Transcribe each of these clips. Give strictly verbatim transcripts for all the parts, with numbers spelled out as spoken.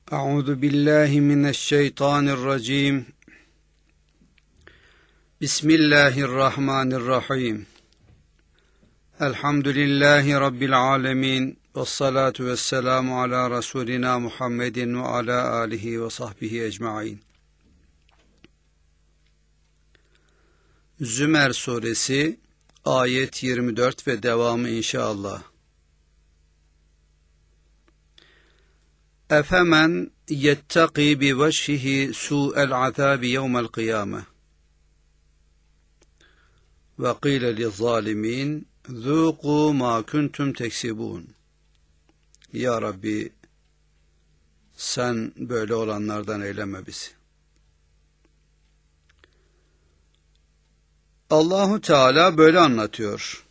Euzu billahi mineşşeytanirracim. Bismillahirrahmanirrahim. Elhamdülillahi Rabbil alemin. Vessalatu vesselamu ala Resulina Muhammedin ve ala alihi ve sahbihi ecmain. Zümer suresi ayet yirmi dört ve devamı inşallah. Efemen yettaqi bi vecihi su'el azabi yevmel kıyame ve qîle lizzalimin zûqû mâ kuntum teksibûn. Ya Rabbi, sen böyle olanlardan eyleme bizi. Allahu Teala böyle anlatıyor.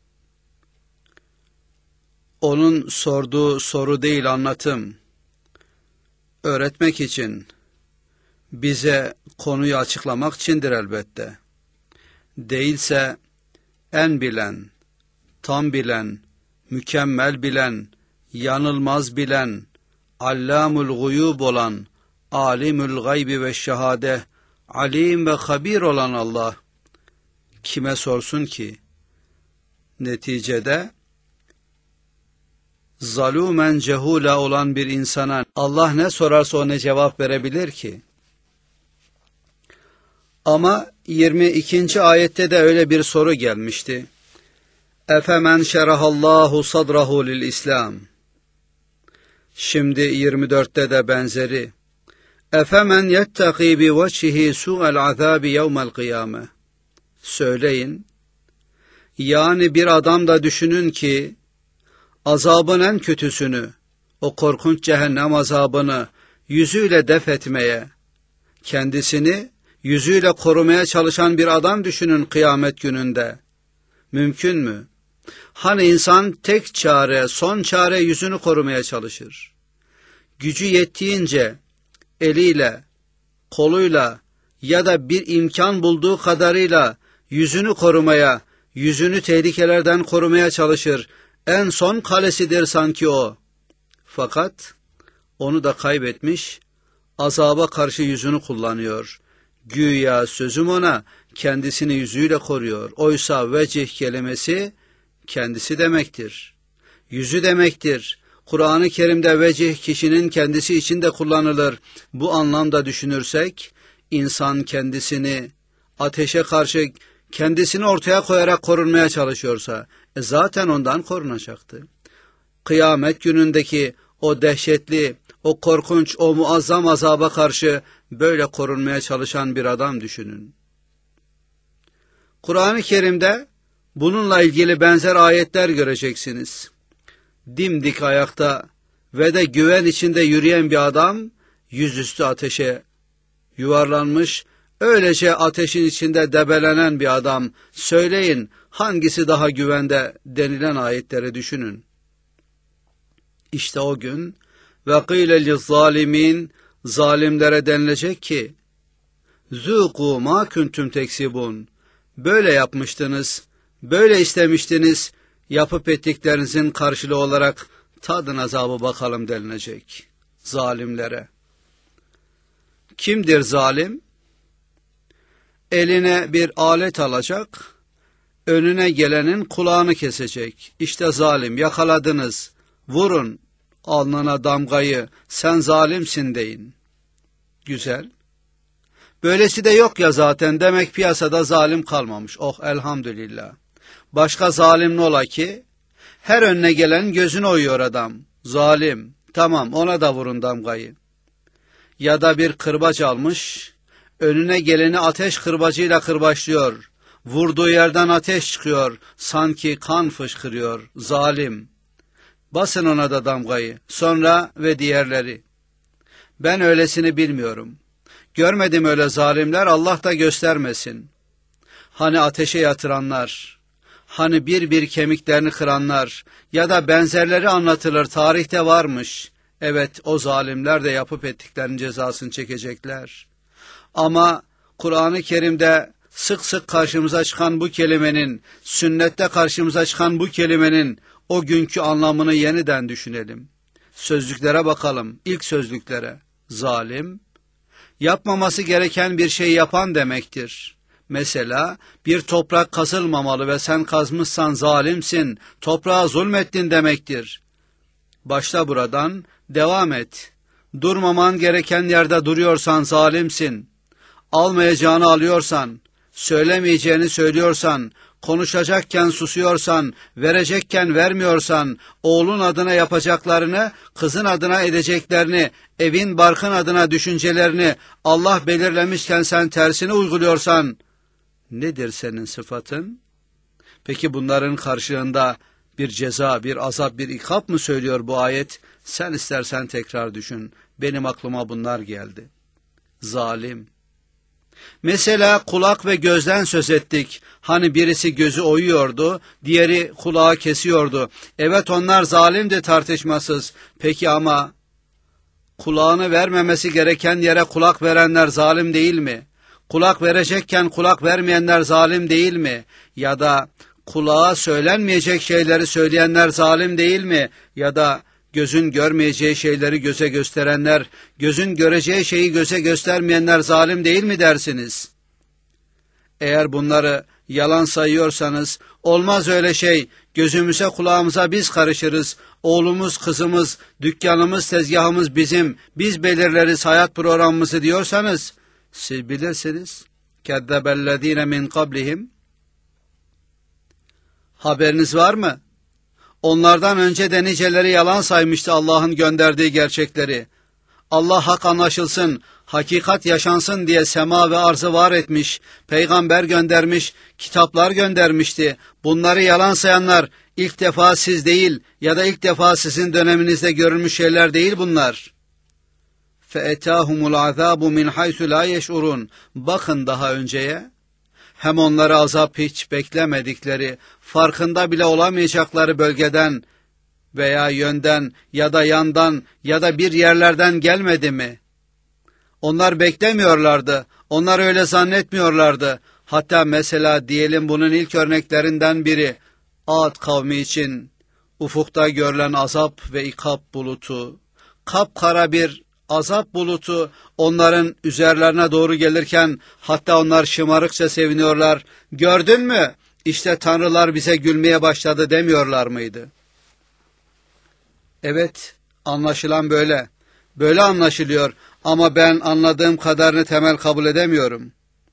Onun sorduğu soru değil, anlatım. Öğretmek için, bize konuyu açıklamak içindir elbette. Değilse en bilen, tam bilen, mükemmel bilen, yanılmaz bilen, allamul guyub olan, alimul gaybi ve şehade, alim ve habir olan Allah kime sorsun ki? Neticede zalûmen cehûla olan bir insana Allah ne sorarsa o ne cevap verebilir ki? Ama yirmi ikinci ayette de öyle bir soru gelmişti. Efemen şerahallahu sadrahu lil İslam. Şimdi yirmi dörtte de benzeri. Efemen yettaqi bi vecihi su'el azabi yevmel kıyame. Söyleyin. Yani bir adam da düşünün ki azabın en kötüsünü, o korkunç cehennem azabını yüzüyle def etmeye, kendisini yüzüyle korumaya çalışan bir adam düşünün kıyamet gününde. Mümkün mü? Hani insan tek çare, son çare yüzünü korumaya çalışır. Gücü yettiğince eliyle, koluyla ya da bir imkan bulduğu kadarıyla yüzünü korumaya, yüzünü tehlikelerden korumaya çalışır. En son kalesidir sanki o. Fakat onu da kaybetmiş, azaba karşı yüzünü kullanıyor. Güya sözüm ona, kendisini yüzüyle koruyor. Oysa vecih kelimesi kendisi demektir. Yüzü demektir. Kur'an-ı Kerim'de vecih kişinin kendisi için de kullanılır. Bu anlamda düşünürsek, insan kendisini ateşe karşı kendisini ortaya koyarak korunmaya çalışıyorsa, e zaten ondan korunacaktı. Kıyamet günündeki o dehşetli, o korkunç, o muazzam azaba karşı böyle korunmaya çalışan bir adam düşünün. Kur'an-ı Kerim'de bununla ilgili benzer ayetler göreceksiniz. Dimdik ayakta ve de güven içinde yürüyen bir adam, yüzüstü ateşe yuvarlanmış, öylece ateşin içinde debelenen bir adam. Söyleyin, hangisi daha güvende denilen ayetleri düşünün. İşte o gün ve qîle lizzalimin, zalimlere denilecek ki zûqû mâ kuntum teksibûn. Böyle yapmıştınız, böyle istemiştiniz, yapıp ettiklerinizin karşılığı olarak tadın azabı bakalım denilecek zalimlere. Kimdir zalim? Eline bir alet alacak, önüne gelenin kulağını kesecek. İşte zalim, yakaladınız, vurun alnına damgayı, sen zalimsin deyin. Güzel. Böylesi de yok ya zaten, demek piyasada zalim kalmamış. Oh elhamdülillah. Başka zalim ne ola ki? Her önüne gelen gözünü oyuyor adam. Zalim. Tamam, ona da vurun damgayı. Ya da bir kırbaç almış, önüne geleni ateş kırbacıyla kırbaçlıyor. Vurduğu yerden ateş çıkıyor. Sanki kan fışkırıyor. Zalim. Basın ona da damgayı. Sonra ve diğerleri. Ben öylesini bilmiyorum. Görmedim öyle zalimler, Allah da göstermesin. Hani ateşe yatıranlar, hani bir bir kemiklerini kıranlar ya da benzerleri anlatılır, tarihte varmış. Evet, o zalimler de yapıp ettiklerinin cezasını çekecekler. Ama Kur'an-ı Kerim'de sık sık karşımıza çıkan bu kelimenin, sünnette karşımıza çıkan bu kelimenin o günkü anlamını yeniden düşünelim. Sözlüklere bakalım, ilk sözlüklere. Zalim, yapmaması gereken bir şey yapan demektir. Mesela bir toprak kazılmamalı ve sen kazmışsan zalimsin, toprağa zulmettin demektir. Başla buradan, devam et. Durmaman gereken yerde duruyorsan zalimsin. Almayacağını alıyorsan, söylemeyeceğini söylüyorsan, konuşacakken susuyorsan, verecekken vermiyorsan, oğlun adına yapacaklarını, kızın adına edeceklerini, evin barkın adına düşüncelerini Allah belirlemişken sen tersini uyguluyorsan, nedir senin sıfatın? Peki bunların karşılığında bir ceza, bir azap, bir ikap mı söylüyor bu ayet? Sen istersen tekrar düşün. Benim aklıma bunlar geldi. Zalim. Mesela kulak ve gözden söz ettik. Hani birisi gözü oyuyordu, diğeri kulağı kesiyordu. Evet, onlar zalimdi, tartışmasız. Peki ama kulağını vermemesi gereken yere kulak verenler zalim değil mi? Kulak verecekken kulak vermeyenler zalim değil mi? Ya da kulağa söylenmeyecek şeyleri söyleyenler zalim değil mi? Ya da gözün görmeyeceği şeyleri göze gösterenler, gözün göreceği şeyi göze göstermeyenler zalim değil mi dersiniz? Eğer bunları yalan sayıyorsanız, olmaz öyle şey, gözümüze kulağımıza biz karışırız, oğlumuz, kızımız, dükkanımız, tezgahımız bizim, biz belirleriz hayat programımızı diyorsanız, siz bilirsiniz. Kezzebellezine min kablihim. Haberiniz var mı? Onlardan önce de niceleri yalan saymıştı Allah'ın gönderdiği gerçekleri. Allah hak anlaşılsın, hakikat yaşansın diye sema ve arzı var etmiş, peygamber göndermiş, kitaplar göndermişti. Bunları yalan sayanlar ilk defa siz değil ya da ilk defa sizin döneminizde görülmüş şeyler değil bunlar. فَاَتَاهُمُ الْعَذَابُ مِنْ حَيْثُ لَا يَشْعُرُونَ. Bakın daha önceye, hem onları azap hiç beklemedikleri, farkında bile olamayacakları bölgeden veya yönden ya da yandan ya da bir yerlerden gelmedi mi? Onlar beklemiyorlardı, onlar öyle zannetmiyorlardı. Hatta mesela diyelim bunun ilk örneklerinden biri, Ad kavmi için ufukta görülen azap ve ikap bulutu, kapkara bir azap bulutu onların üzerlerine doğru gelirken hatta onlar şımarıkça seviniyorlar. Gördün mü? İşte tanrılar bize gülmeye başladı demiyorlar mıydı? Evet, anlaşılan böyle. Böyle anlaşılıyor ama ben anladığım kadarını temel kabul edemiyorum.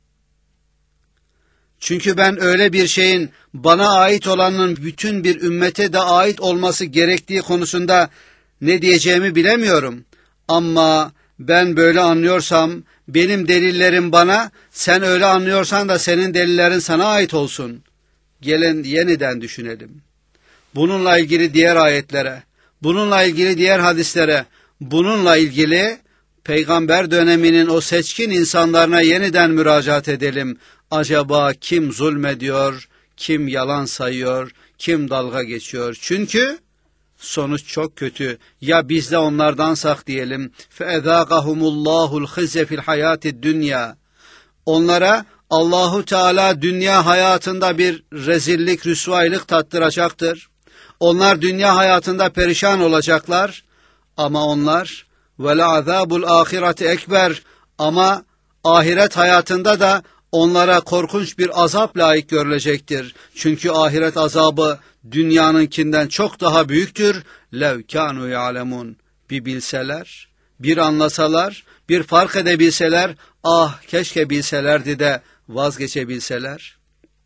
Çünkü ben öyle bir şeyin bana ait olanın bütün bir ümmete de ait olması gerektiği konusunda ne diyeceğimi bilemiyorum. Ama ben böyle anlıyorsam, benim delillerim bana, sen öyle anlıyorsan da senin delillerin sana ait olsun. Gelin yeniden düşünelim. Bununla ilgili diğer ayetlere, bununla ilgili diğer hadislere, bununla ilgili peygamber döneminin o seçkin insanlarına yeniden müracaat edelim. Acaba kim zulmediyor, kim yalan sayıyor, kim dalga geçiyor? Çünkü sonuç çok kötü. Ya biz de onlardansak diyelim. فَاَذَاقَهُمُ اللّٰهُ الْخِزْيَ فِي الْحَيَاتِ الدُّنْيَا. Onlara Allahu Teala dünya hayatında bir rezillik, rüsvaylık tattıracaktır. Onlar dünya hayatında perişan olacaklar. Ama onlar وَلَعَذَابُ الْآخِرَةِ ekber. Ama ahiret hayatında da onlara korkunç bir azap layık görülecektir. Çünkü ahiret azabı dünyanınkinden çok daha büyüktür. Lev kânû ya'lemûn. Bir bilseler, bir anlasalar, bir fark edebilseler, ah keşke bilselerdi de vazgeçebilseler.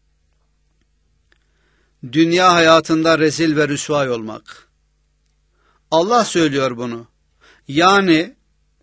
Dünya hayatında rezil ve rüsvay olmak. Allah söylüyor bunu. Yani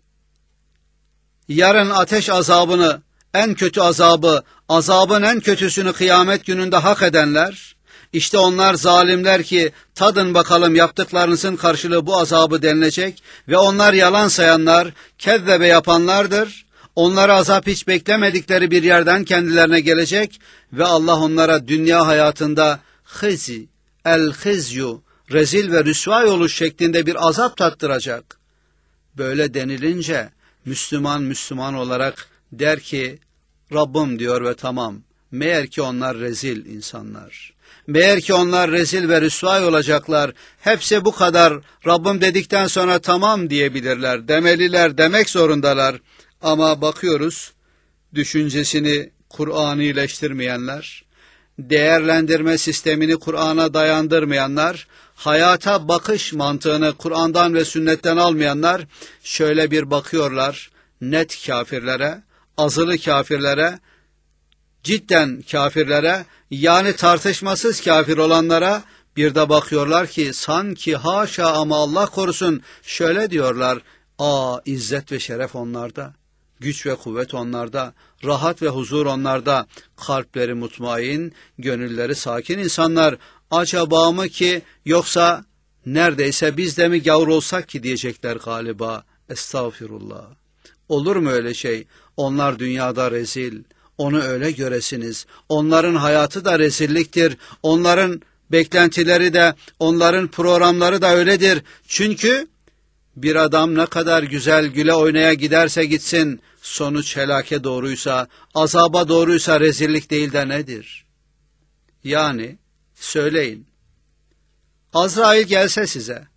yarın ateş azabını, en kötü azabı, azabın en kötüsünü kıyamet gününde hak edenler, işte onlar zalimler ki tadın bakalım yaptıklarınızın karşılığı bu azabı denilecek ve onlar yalan sayanlar, kezzebe yapanlardır. Onlara azap hiç beklemedikleri bir yerden kendilerine gelecek ve Allah onlara dünya hayatında hızi, el-hizyu, rezil ve rüsvay oluş şeklinde bir azap tattıracak. Böyle denilince Müslüman Müslüman olarak der ki Rabbim diyor ve tamam Meğer ki onlar rezil insanlar. Meğer ki onlar rezil ve rüsvay olacaklar. Hepsi bu kadar. Rabbim dedikten sonra tamam diyebilirler. Demeliler, demek zorundalar. Ama bakıyoruz, düşüncesini Kur'anileştirmeyenler, değerlendirme sistemini Kur'an'a dayandırmayanlar, hayata bakış mantığını Kur'an'dan ve sünnetten almayanlar şöyle bir bakıyorlar net kafirlere, azılı kafirlere, cidden kafirlere, yani tartışmasız kafir olanlara, bir de bakıyorlar ki sanki haşa ama Allah korusun şöyle diyorlar, aa izzet ve şeref onlarda, güç ve kuvvet onlarda, rahat ve huzur onlarda, kalpleri mutmain, gönülleri sakin insanlar, acaba mı ki yoksa neredeyse biz de mi gavur olsak ki diyecekler galiba. Estağfirullah. Olur mu öyle şey? Onlar dünyada rezil. Onu öyle göresiniz. Onların hayatı da rezilliktir. Onların beklentileri de, onların programları da öyledir. Çünkü bir adam ne kadar güzel güle oynaya giderse gitsin, sonuç helake doğruysa, azaba doğruysa rezillik değil de nedir? Yani söyleyin, Azrail gelse size,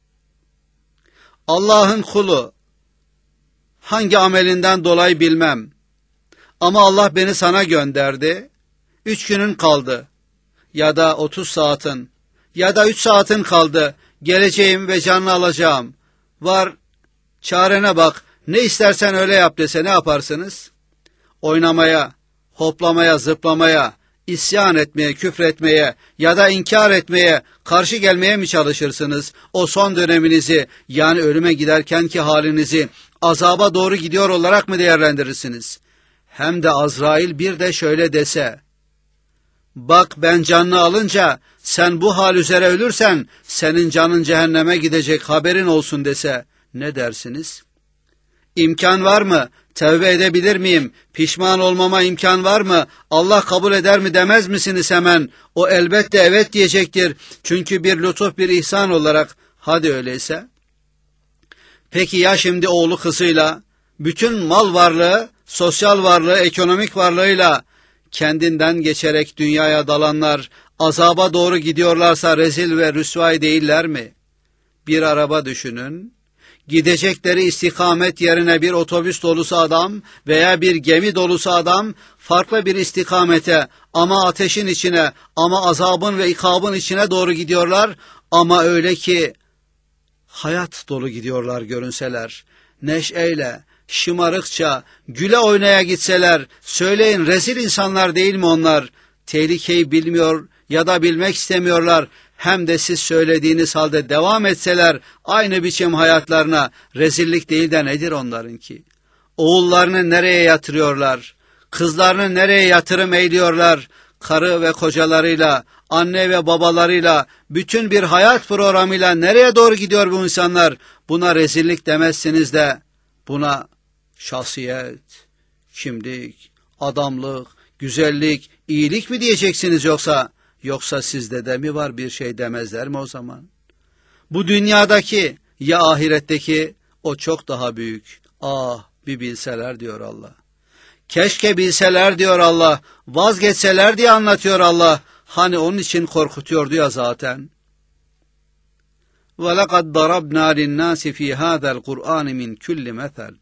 Allah'ın kulu, hangi amelinden dolayı bilmem, ama Allah beni sana gönderdi, üç günün kaldı, ya da otuz saatin, ya da üç saatin kaldı, geleceğim ve canını alacağım, var, çarene bak, ne istersen öyle yap dese ne yaparsınız? Oynamaya, hoplamaya, zıplamaya, isyan etmeye, küfretmeye ya da inkar etmeye, karşı gelmeye mi çalışırsınız? O son döneminizi, yani ölüme giderkenki halinizi azaba doğru gidiyor olarak mı değerlendirirsiniz? Hem de Azrail bir de şöyle dese, bak ben canını alınca sen bu hal üzere ölürsen senin canın cehenneme gidecek, haberin olsun dese ne dersiniz? İmkan var mı? Tevbe edebilir miyim? Pişman olmama imkan var mı? Allah kabul eder mi demez misiniz hemen? O elbette evet diyecektir. Çünkü bir lütuf, bir ihsan olarak. Hadi öyleyse. Peki ya şimdi oğlu kızıyla, bütün mal varlığı, sosyal varlığı, ekonomik varlığıyla kendinden geçerek dünyaya dalanlar, azaba doğru gidiyorlarsa rezil ve rüsvay değiller mi? Bir araba düşünün. Gidecekleri istikamet yerine bir otobüs dolusu adam veya bir gemi dolusu adam farklı bir istikamete, ama ateşin içine, ama azabın ve ikabın içine doğru gidiyorlar, ama öyle ki hayat dolu gidiyorlar görünseler, neşeyle, şımarıkça, güle oynaya gitseler, söyleyin rezil insanlar değil mi onlar? Tehlikeyi bilmiyor ya da bilmek istemiyorlar. Hem de siz söylediğiniz halde devam etseler aynı biçim hayatlarına, rezillik değil de nedir onlarınki? Oğullarını nereye yatırıyorlar? Kızlarını nereye yatırım eyliyorlar? Karı ve kocalarıyla, anne ve babalarıyla, bütün bir hayat programıyla nereye doğru gidiyor bu insanlar? Buna rezillik demezsiniz de buna şahsiyet, kimlik, adamlık, güzellik, iyilik mi diyeceksiniz yoksa? Yoksa sizde de mi var bir şey demezler mi o zaman? Bu dünyadaki ya ahiretteki o çok daha büyük. Ah bir bilseler diyor Allah. Keşke bilseler diyor Allah. Vazgeçseler diye anlatıyor Allah. Hani onun için korkutuyordu ya zaten. وَلَقَدْ ضَرَبْنَا لِلنَّاسِ فِي هَذَا الْقُرْآنِ مِنْ كُلِّ مَثَلٍ.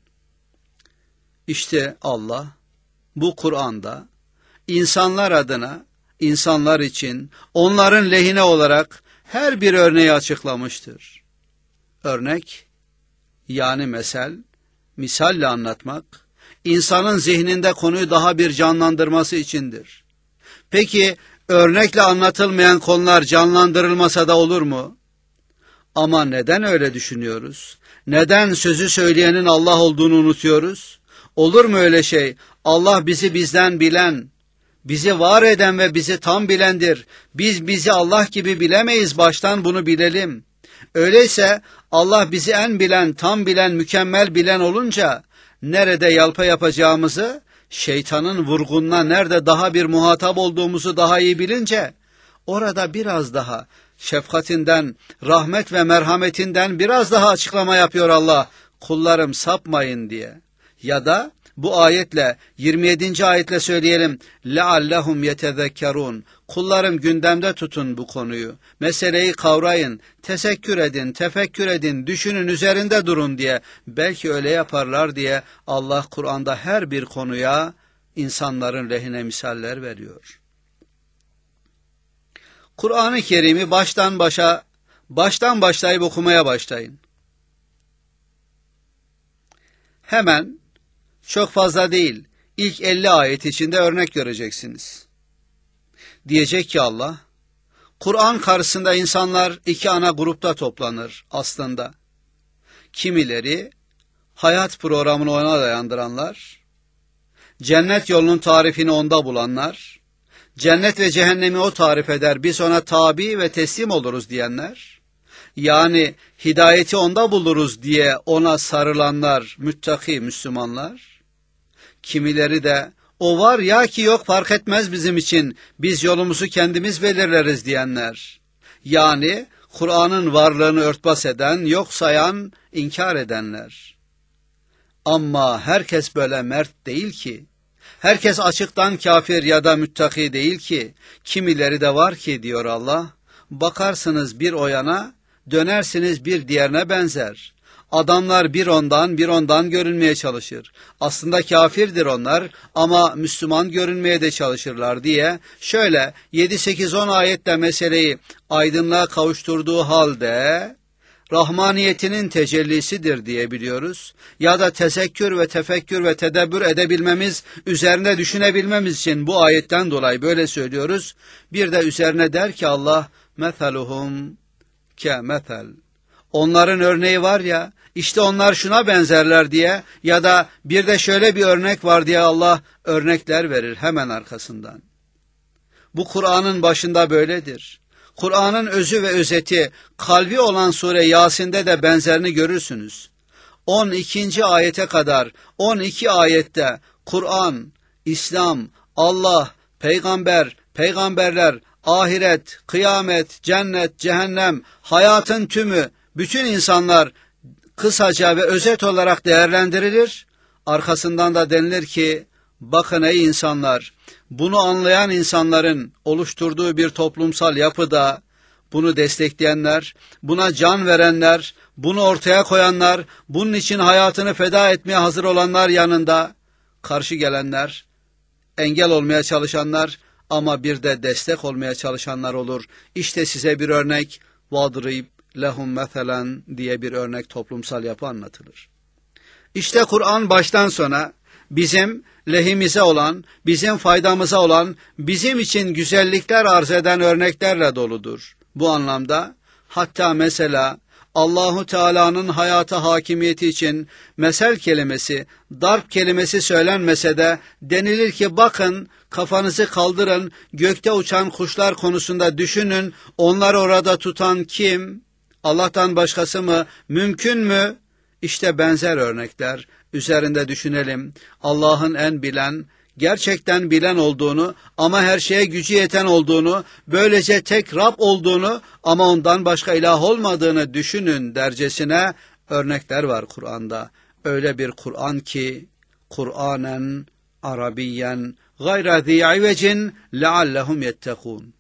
İşte Allah bu Kur'an'da insanlar adına, insanlar için, onların lehine olarak her bir örneği açıklamıştır. Örnek, yani mesel, misalle anlatmak, insanın zihninde konuyu daha bir canlandırması içindir. Peki, örnekle anlatılmayan konular canlandırılmasa da olur mu? Ama neden öyle düşünüyoruz? Neden sözü söyleyenin Allah olduğunu unutuyoruz? Olur mu öyle şey? Allah bizi bizden bilen, bizi var eden ve bizi tam bilendir. Biz bizi Allah gibi bilemeyiz, baştan bunu bilelim. Öyleyse Allah bizi en bilen, tam bilen, mükemmel bilen olunca nerede yalpa yapacağımızı, şeytanın vurgununa nerede daha bir muhatap olduğumuzu daha iyi bilince, orada biraz daha şefkatinden, rahmet ve merhametinden biraz daha açıklama yapıyor Allah. Kullarım sapmayın diye. Ya da bu ayetle, yirmi yedinci ayetle söyleyelim. لَعَلَّهُمْ يَتَذَكَّرُونَ. Kullarım gündemde tutun bu konuyu. Meseleyi kavrayın, tesekkür edin, tefekkür edin, düşünün, üzerinde durun diye. Belki öyle yaparlar diye Allah Kur'an'da her bir konuya insanların lehine misaller veriyor. Kur'an-ı Kerim'i baştan başa, baştan başlayıp okumaya başlayın. Hemen, çok fazla değil, ilk elli ayet içinde örnek göreceksiniz. Diyecek ki Allah, Kur'an karşısında insanlar iki ana grupta toplanır aslında. Kimileri, hayat programını ona dayandıranlar, cennet yolunun tarifini onda bulanlar, cennet ve cehennemi o tarif eder, biz ona tabi ve teslim oluruz diyenler, yani hidayeti onda buluruz diye ona sarılanlar, müttaki Müslümanlar, kimileri de o var ya ki yok fark etmez bizim için, biz yolumuzu kendimiz belirleriz diyenler, yani Kur'an'ın varlığını örtbas eden, yok sayan, inkar edenler. Ama herkes böyle mert değil ki, herkes açıktan kafir ya da müttaki değil ki, kimileri de var ki diyor Allah, bakarsınız bir o yana, dönersiniz bir diğerine benzer. Adamlar bir ondan bir ondan görünmeye çalışır. Aslında kafirdir onlar ama Müslüman görünmeye de çalışırlar diye şöyle yedi sekiz on ayetle meseleyi aydınlığa kavuşturduğu halde rahmaniyetinin tecellisidir diyebiliyoruz. Ya da tesekkür ve tefekkür ve tedebbür edebilmemiz, üzerine düşünebilmemiz için bu ayetten dolayı böyle söylüyoruz. Bir de üzerine der ki Allah, metheluhum ke methel. Onların örneği var ya, işte onlar şuna benzerler diye ya da bir de şöyle bir örnek var diye Allah örnekler verir hemen arkasından. Bu Kur'an'ın başında böyledir. Kur'an'ın özü ve özeti, kalbi olan sure Yasin'de de benzerini görürsünüz. on ikinci ayete kadar, on iki ayette Kur'an, İslam, Allah, peygamber, peygamberler, ahiret, kıyamet, cennet, cehennem, hayatın tümü, bütün insanlar kısaca ve özet olarak değerlendirilir. Arkasından da denilir ki, bakın ey insanlar, bunu anlayan insanların oluşturduğu bir toplumsal yapıda, bunu destekleyenler, buna can verenler, bunu ortaya koyanlar, bunun için hayatını feda etmeye hazır olanlar yanında, karşı gelenler, engel olmaya çalışanlar ama bir de destek olmaya çalışanlar olur. İşte size bir örnek, vadrib lehum meselen diye bir örnek toplumsal yapı anlatılır. İşte Kur'an baştan sona bizim lehimize olan, bizim faydamıza olan, bizim için güzellikler arz eden örneklerle doludur. Bu anlamda hatta mesela Allahu Teala'nın hayata hakimiyeti için mesel kelimesi, darp kelimesi söylenmese de denilir ki bakın kafanızı kaldırın, gökte uçan kuşlar konusunda düşünün, onları orada tutan kim? Allah'tan başkası mı? Mümkün mü? İşte benzer örnekler. Üzerinde düşünelim. Allah'ın en bilen, gerçekten bilen olduğunu ama her şeye gücü yeten olduğunu, böylece tek Rab olduğunu ama ondan başka ilah olmadığını düşünün dercesine örnekler var Kur'an'da. Öyle bir Kur'an ki, Kur'anen Arabiyen gayra zi ivecin leallehum yettekûn.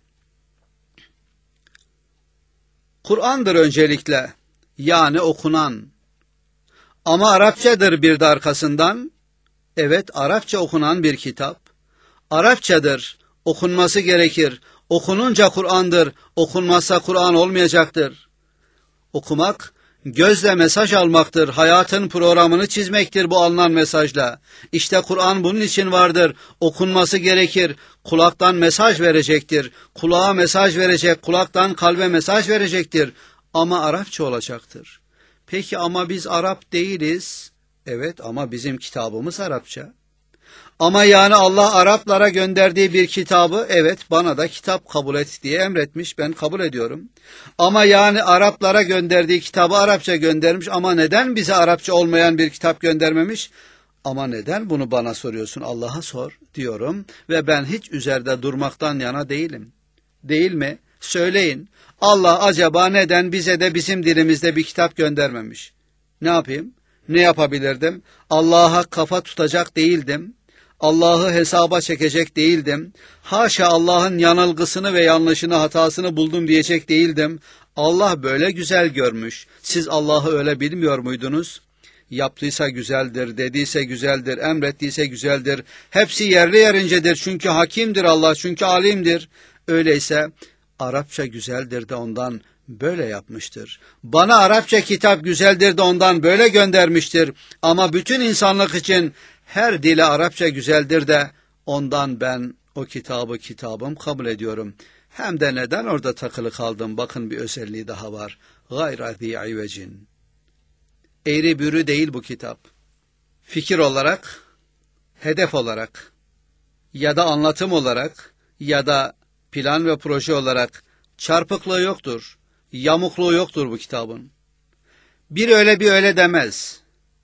Kur'an'dır öncelikle, yani okunan. Ama Arapçadır bir de arkasından. Evet, Arapça okunan bir kitap. Arapçadır, okunması gerekir. Okununca Kur'an'dır, okunmazsa Kur'an olmayacaktır. Okumak, gözle mesaj almaktır, hayatın programını çizmektir bu alınan mesajla. İşte Kur'an bunun için vardır, okunması gerekir, kulaktan mesaj verecektir, kulağa mesaj verecek, kulaktan kalbe mesaj verecektir. Ama Arapça olacaktır. Peki ama biz Arap değiliz. Evet ama bizim kitabımız Arapça. Ama yani Allah Araplara gönderdiği bir kitabı, evet bana da kitap kabul et diye emretmiş, ben kabul ediyorum. Ama yani Araplara gönderdiği kitabı Arapça göndermiş ama neden bize Arapça olmayan bir kitap göndermemiş? Ama neden bunu bana soruyorsun, Allah'a sor diyorum ve ben hiç üzerinde durmaktan yana değilim. Değil mi? Söyleyin. Allah acaba neden bize de bizim dilimizde bir kitap göndermemiş? Ne yapayım? Ne yapabilirdim? Allah'a kafa tutacak değildim. Allah'ı hesaba çekecek değildim. Haşa Allah'ın yanılgısını ve yanlışını, hatasını buldum diyecek değildim. Allah böyle güzel görmüş. Siz Allah'ı öyle bilmiyor muydunuz? Yaptıysa güzeldir, dediyse güzeldir, emrettiyse güzeldir. Hepsi yerli yerincedir çünkü hakimdir Allah, çünkü alimdir. Öyleyse Arapça güzeldir de ondan böyle yapmıştır. Bana Arapça kitap güzeldir de ondan böyle göndermiştir. Ama bütün insanlık için her dile Arapça güzeldir de ondan ben o kitabı kitabım kabul ediyorum. Hem de neden orada takılı kaldım? Bakın bir özelliği daha var. Gayra zî ivecin. Eğri bürü değil bu kitap. Fikir olarak, hedef olarak ya da anlatım olarak ya da plan ve proje olarak çarpıklığı yoktur. Yamukluğu yoktur bu kitabın. Bir öyle bir öyle demez.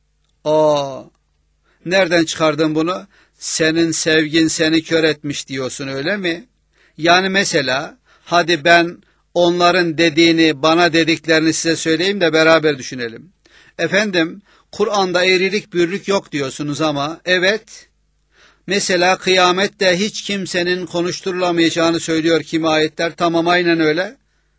Aa, nereden çıkardın bunu? Senin sevgin seni kör etmiş diyorsun, öyle mi? Yani mesela hadi ben onların dediğini, bana dediklerini size söyleyeyim de beraber düşünelim. Efendim, Kur'an'da eğrilik bürlük yok diyorsunuz ama evet, mesela kıyamette hiç kimsenin konuşturulamayacağını söylüyor kimi ayetler, tamam aynen öyle.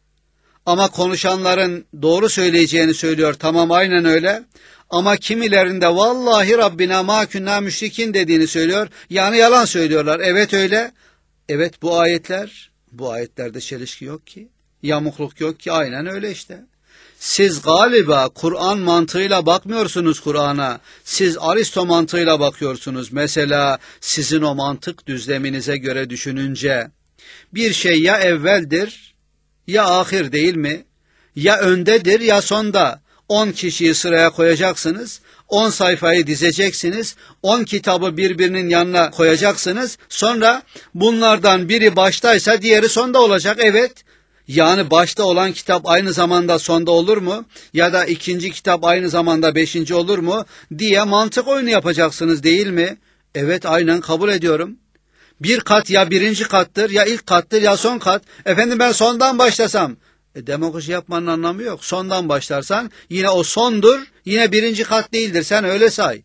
Ama konuşanların doğru söyleyeceğini söylüyor, tamam aynen öyle. Ama kimilerinde vallahi Rabbina ma künna müşrikin dediğini söylüyor, yani yalan söylüyorlar, evet öyle. Evet bu ayetler, bu ayetlerde çelişki yok ki, yamukluk yok ki, aynen öyle işte. Siz galiba Kur'an mantığıyla bakmıyorsunuz Kur'an'a. Siz Aristo mantığıyla bakıyorsunuz. Mesela sizin o mantık düzleminize göre düşününce bir şey ya evveldir ya ahir değil mi? Ya öndedir ya sonda. On kişiyi sıraya koyacaksınız. On sayfayı dizeceksiniz. On kitabı birbirinin yanına koyacaksınız. Sonra bunlardan biri baştaysa diğeri sonda olacak. Evet. Yani başta olan kitap aynı zamanda sonda olur mu? Ya da ikinci kitap aynı zamanda beşinci olur mu? Diye mantık oyunu yapacaksınız değil mi? Evet, aynen kabul ediyorum. Bir kat ya birinci kattır, ya ilk kattır, ya son kat. Efendim ben sondan başlasam. E, demagoji yapmanın anlamı yok. Sondan başlarsan yine o sondur, yine birinci kat değildir. Sen öyle say.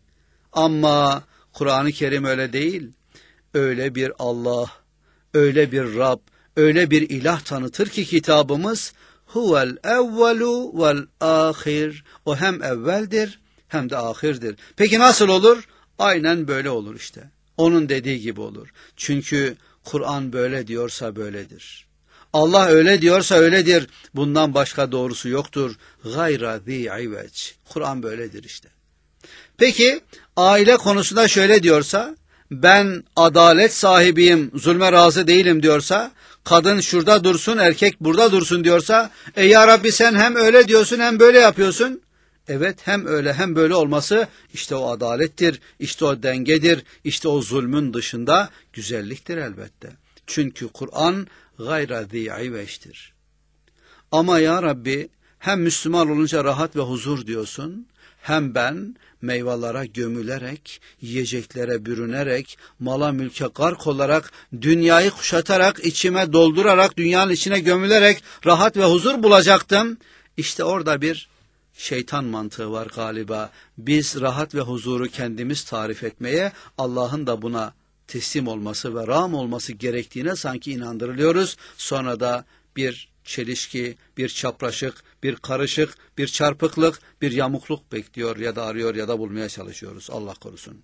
Ama Kur'an-ı Kerim öyle değil. Öyle bir Allah, öyle bir Rab, öyle bir ilah tanıtır ki kitabımız huvel evvelu vel ahir. O hem evveldir hem de ahirdir. Peki nasıl olur? Aynen böyle olur işte. Onun dediği gibi olur. Çünkü Kur'an böyle diyorsa böyledir. Allah öyle diyorsa öyledir. Bundan başka doğrusu yoktur. Gayra zî iveç. Kur'an böyledir işte. Peki aile konusunda şöyle diyorsa, ben adalet sahibiyim, zulme razı değilim diyorsa, kadın şurada dursun, erkek burada dursun diyorsa, e ya Rabbi sen hem öyle diyorsun hem böyle yapıyorsun. Evet, hem öyle hem böyle olması işte o adalettir, işte o dengedir, işte o zulmün dışında güzelliktir elbette. Çünkü Kur'an gayra zî iveçtir. Ama ya Rabbi hem Müslüman olunca rahat ve huzur diyorsun, hem ben meyvelere gömülerek, yiyeceklere bürünerek, mala mülke gark olarak, dünyayı kuşatarak, içime doldurarak, dünyanın içine gömülerek rahat ve huzur bulacaktım. İşte orada bir şeytan mantığı var galiba. Biz rahat ve huzuru kendimiz tarif etmeye, Allah'ın da buna teslim olması ve rağm olması gerektiğine sanki inandırılıyoruz. Sonra da bir çelişki, bir çapraşık, bir karışık, bir çarpıklık, bir yamukluk bekliyor ya da arıyor ya da bulmaya çalışıyoruz. Allah korusun.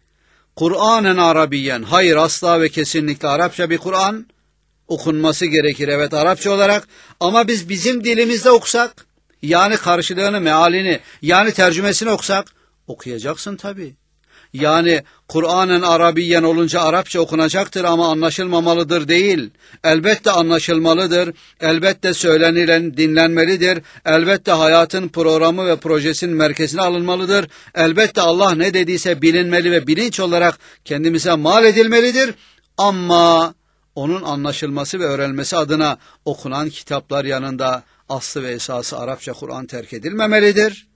Kur'anen Arabiyen. Hayır, asla ve kesinlikle Arapça bir Kur'an okunması gerekir. Evet, Arapça olarak, ama biz bizim dilimizde okusak, yani karşılığını, mealini, yani tercümesini okusak, okuyacaksın tabii. Yani Kur'an'ın Arabiyen olunca Arapça okunacaktır ama anlaşılmamalıdır değil. Elbette anlaşılmalıdır, elbette söylenilen dinlenmelidir, elbette hayatın programı ve projesinin merkezine alınmalıdır, elbette Allah ne dediyse bilinmeli ve bilinç olarak kendimize mal edilmelidir. Ama onun anlaşılması ve öğrenilmesi adına okunan kitaplar yanında aslı ve esası Arapça Kur'an terk edilmemelidir.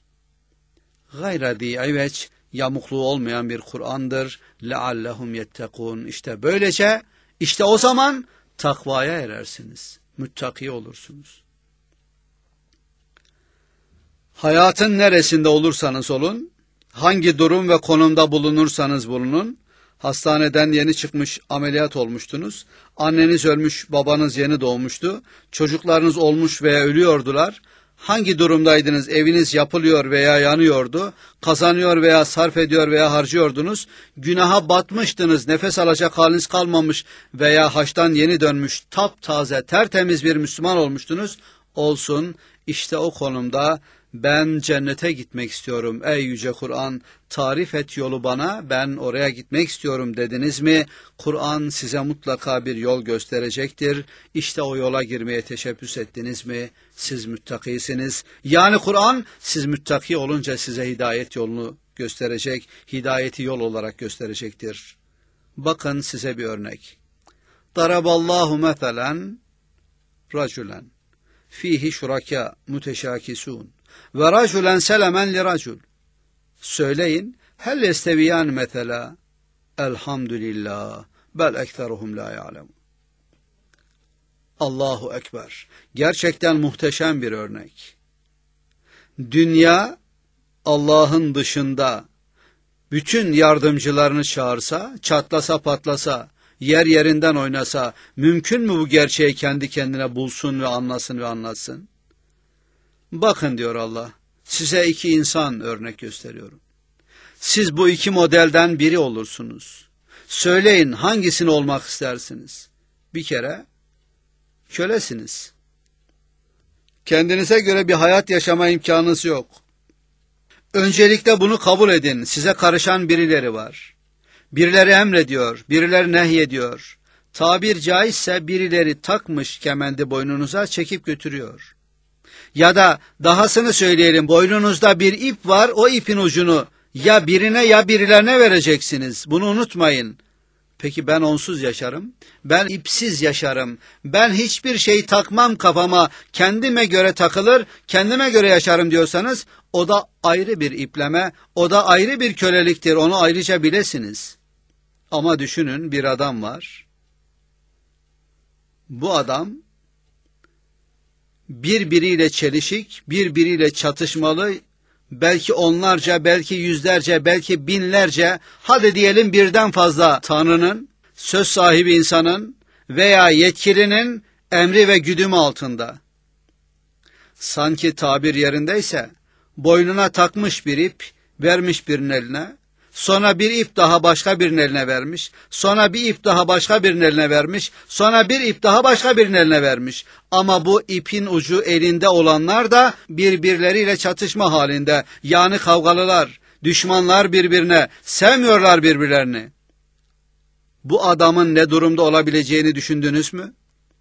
Gayra zî iveç, yamukluğu olmayan bir Kur'an'dır. leallehum yettekûn. İşte böylece, işte o zaman takvaya erersiniz. Müttaki olursunuz. Hayatın neresinde olursanız olun, hangi durum ve konumda bulunursanız bulunun, hastaneden yeni çıkmış ameliyat olmuştunuz, anneniz ölmüş, babanız yeni doğmuştu, çocuklarınız olmuş veya ölüyordular, hangi durumdaydınız, eviniz yapılıyor veya yanıyordu, kazanıyor veya sarf ediyor veya harcıyordunuz, günaha batmıştınız, nefes alacak haliniz kalmamış veya haçtan yeni dönmüş, taptaze, tertemiz bir Müslüman olmuştunuz, olsun, işte o konumda ben cennete gitmek istiyorum ey yüce Kur'an, tarif et yolu bana, ben oraya gitmek istiyorum dediniz mi, Kur'an size mutlaka bir yol gösterecektir. İşte o yola girmeye teşebbüs ettiniz mi, siz müttakisiniz. Yani Kur'an siz müttaki olunca size hidayet yolunu gösterecek, hidayeti yol olarak gösterecektir. Bakın size bir örnek. Daraballahu meselen raculen fihi şuraka muteşakisun ve raculen selemen li racul. Söyleyin, hel yesteviyan mesela, elhamdülillah, bel ekseruhum la ya'lemun. Allahu Ekber. Gerçekten muhteşem bir örnek. Dünya, Allah'ın dışında bütün yardımcılarını çağırsa, çatlasa patlasa, yer yerinden oynasa, mümkün mü bu gerçeği kendi kendine bulsun ve anlasın ve anlatsın? Bakın diyor Allah, size iki insan örnek gösteriyorum. Siz bu iki modelden biri olursunuz. Söyleyin, hangisini olmak istersiniz? Bir kere kölesiniz. Kendinize göre bir hayat yaşama imkanınız yok. Öncelikle bunu kabul edin. Size karışan birileri var. Birileri emrediyor, birileri nehyediyor. Tabir caizse birileri takmış kemendi boynunuza çekip götürüyor. Ya da dahasını söyleyelim, boynunuzda bir ip var, o ipin ucunu ya birine ya birilerine vereceksiniz. Bunu unutmayın. Peki ben onsuz yaşarım, ben ipsiz yaşarım, ben hiçbir şey takmam kafama, kendime göre takılır, kendime göre yaşarım diyorsanız, o da ayrı bir ipleme, o da ayrı bir köleliktir, onu ayrıca bilesiniz. Ama düşünün, bir adam var, bu adam birbiriyle çelişik, birbiriyle çatışmalı, belki onlarca, belki yüzlerce, belki binlerce, hadi diyelim birden fazla Tanrı'nın, söz sahibi insanın veya yetkilinin emri ve güdümü altında. Sanki tabir yerindeyse, boynuna takmış bir ip, vermiş birinin eline, sonra bir ip daha başka birinin eline vermiş, sonra bir ip daha başka birinin eline vermiş, sonra bir ip daha başka birinin eline vermiş. Ama bu ipin ucu elinde olanlar da birbirleriyle çatışma halinde. Yani kavgalılar, düşmanlar birbirine, sevmiyorlar birbirlerini. Bu adamın ne durumda olabileceğini düşündünüz mü?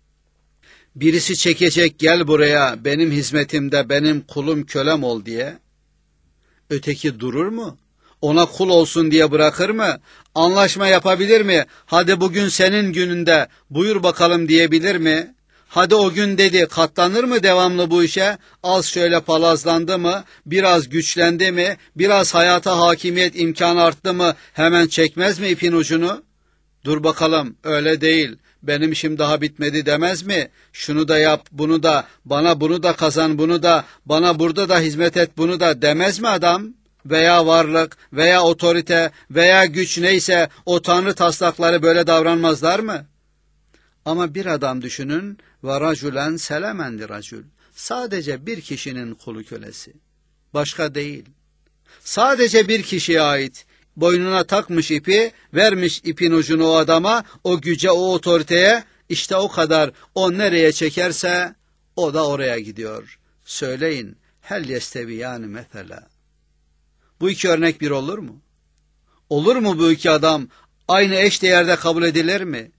Birisi çekecek, gel buraya, benim hizmetimde, benim kulum kölem ol diye. Öteki durur mu? Ona kul olsun diye bırakır mı? Anlaşma yapabilir mi? Hadi bugün senin gününde, buyur bakalım diyebilir mi? Hadi o gün dedi, katlanır mı devamlı bu işe? Az şöyle palazlandı mı? Biraz güçlendi mi? Biraz hayata hakimiyet imkanı arttı mı? Hemen çekmez mi ipin ucunu? Dur bakalım, öyle değil. Benim işim daha bitmedi demez mi? Şunu da yap, bunu da, bana bunu da kazan, bunu da, bana burada da hizmet et, bunu da demez mi adam? Veya varlık, veya otorite, veya güç neyse o tanrı taslakları böyle davranmazlar mı? Ama bir adam düşünün, ve raculen selemen li racul. Sadece bir kişinin kulu kölesi. Başka değil. Sadece bir kişiye ait. Boynuna takmış ipi, vermiş ipin ucunu o adama, o güce, o otoriteye, işte o kadar. O nereye çekerse o da oraya gidiyor. Söyleyin, hel yesteviyani mesela. Bu iki örnek bir olur mu? Olur mu bu iki adam aynı eş değerde kabul edilir mi?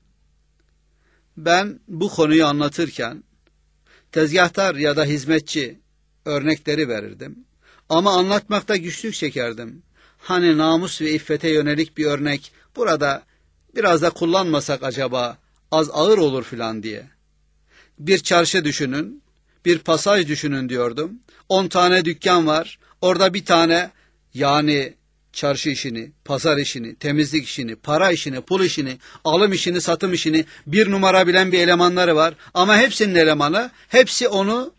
Ben bu konuyu anlatırken tezgahtar ya da hizmetçi örnekleri verirdim. Ama anlatmakta güçlük çekerdim. Hani namus ve iffete yönelik bir örnek burada biraz da kullanmasak acaba az ağır olur filan diye. Bir çarşı düşünün, bir pasaj düşünün diyordum. On tane dükkan var, orada bir tane, yani çarşı işini, pazar işini, temizlik işini, para işini, pul işini, alım işini, satım işini bir numara bilen bir elemanları var. Ama hepsinin elemanı, hepsi onu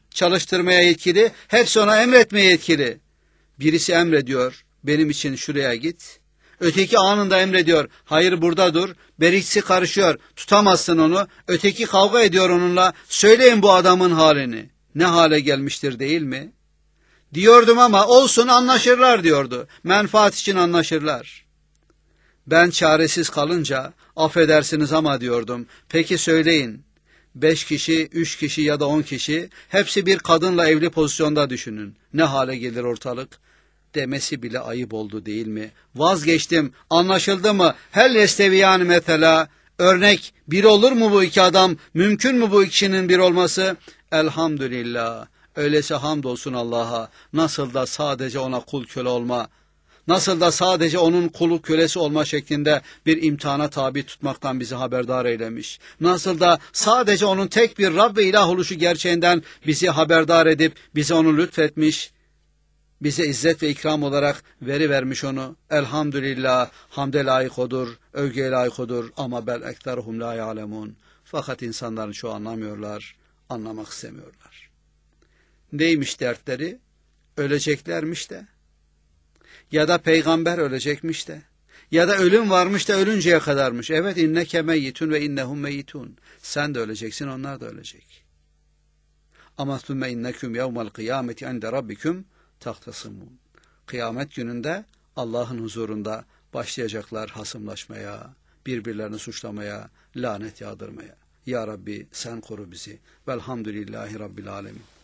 çalıştırmaya yetkili, hepsi ona emretmeye yetkili. Birisi emrediyor, benim için şuraya git. Öteki anında emrediyor, hayır burada dur. Birisi karışıyor, tutamazsın onu. Öteki kavga ediyor onunla, söyleyin bu adamın halini. Ne hale gelmiştir değil mi? Diyordum ama olsun anlaşırlar diyordu. Menfaat için anlaşırlar. Ben çaresiz kalınca, affedersiniz ama diyordum. Peki söyleyin, beş kişi, üç kişi ya da on kişi, hepsi bir kadınla evli pozisyonda düşünün. Ne hale gelir ortalık? Demesi bile ayıp oldu değil mi? Vazgeçtim, anlaşıldı mı? Hel yesteviyan mesela, örnek bir olur mu bu iki adam? Mümkün mü bu ikisinin bir olması? Elhamdülillah. Öyleyse hamdolsun Allah'a. Nasıl da sadece ona kul köle olma, nasıl da sadece onun kulu kölesi olma şeklinde bir imtihana tabi tutmaktan bizi haberdar eylemiş. Nasıl da sadece onun tek bir Rab ve ilah oluşu gerçeğinden bizi haberdar edip bize onu lütfetmiş. Bize izzet ve ikram olarak veri vermiş onu. Elhamdülillah, hamde layık odur, övgüye layık odur ama bel ekteruhum la ya'lemun. Fakat insanların çoğu anlamıyorlar, anlamak istemiyorlar. Neymiş dertleri? Öleceklermiş de. Ya da peygamber ölecekmiş de. Ya da ölüm varmış da ölünceye kadarmış. Evet, inneke meyyitun ve innehum meyyitun. Sen de öleceksin, onlar da ölecek. Ama thumme inneküm yevmel kıyameti inde rabbiküm tahtasimun. Kıyamet gününde Allah'ın huzurunda başlayacaklar hasımlaşmaya, birbirlerini suçlamaya, lanet yağdırmaya. Ya Rabbi sen koru bizi. Velhamdülillahi Rabbil alemin.